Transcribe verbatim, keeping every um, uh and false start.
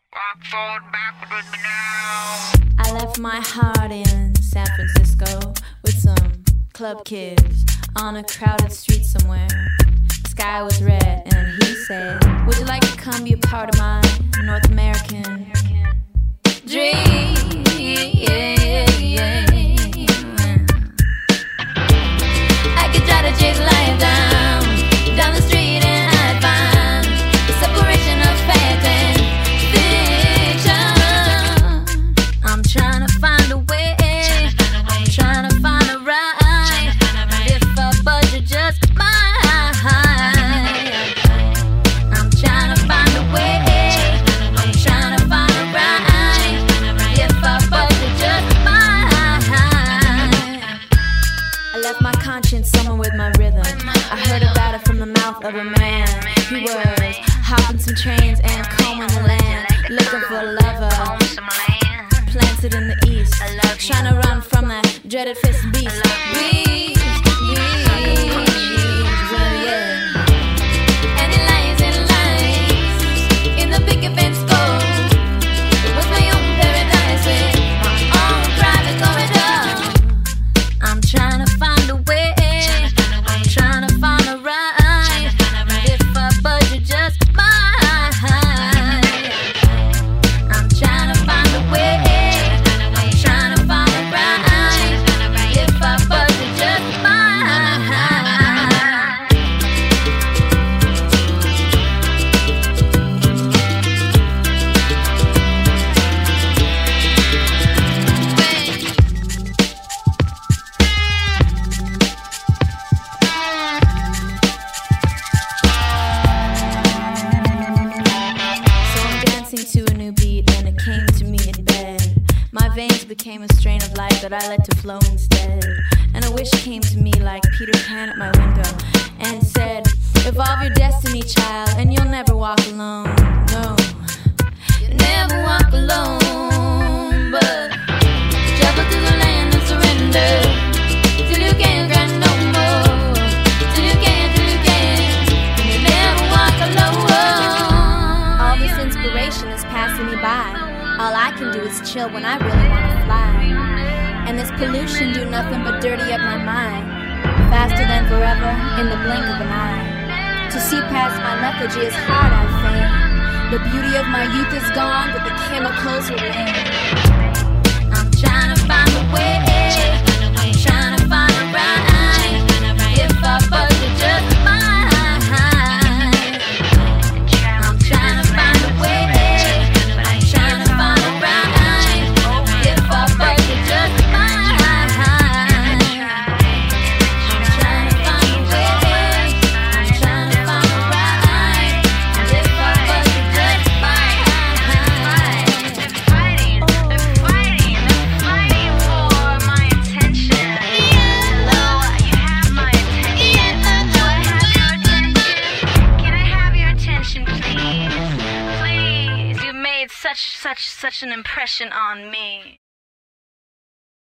Walk forward, backward with me now. I left my heart in San Francisco with some club kids on a crowded street somewhere. The sky was red and he said, would you like to come be a part of my North American dream? I could try to chase life down, down the street and I'd find the separation of fact and fiction. I'm trying to find a way, I'm trying to find a ride. If a budget just mine, I'm trying to find a way, I'm trying to find a ride. If a budget just mine, I left my conscience somewhere with my rhythm. I heard about it from the mouth of a man. He was hopping some trains and combing the land, looking for a lover planted in the east, trying to run from that dreaded fist beast. Beast, beast, well, yeah. And it lies and lies in the big event scope. It was my own paradise with my own private corridor. I'm trying to find a way, I'm trying to find a ride. If a budget just mine, I'm trying to find a way, I'm trying to find a ride. If a budget just mine. So I'm dancing to a new beat and it came to me in bed. My veins became a strain of life that I let to flow instead. And a wish came to me like Peter Pan at my window and said, evolve your destiny, child, and you'll never walk alone. No, you'll never walk alone, but travel to the land of surrender till you can't cry no more. Till you can, till you can, and you'll never walk alone. All this inspiration is passing me by. All I can do is chill when I really want to fly. And this pollution do nothing but dirty up my mind. Faster than forever, in the blink of an eye. To see past my lethargy is hard, I think. The beauty of my youth is gone, but the chemicals remain. I'm trying to find a way, I'm trying to find a ride. If a budget just mine, I'm trying to find a way, I'm trying to find a ride. If a budget just mine, I'm trying to find a way, I'm trying to find a ride. If a budget just mine. They're fighting, they're fighting, they're fighting for my attention. Hello, you have my attention. Do I have your attention? Can I have your attention, please? Please, you made such, such, such an impression on me.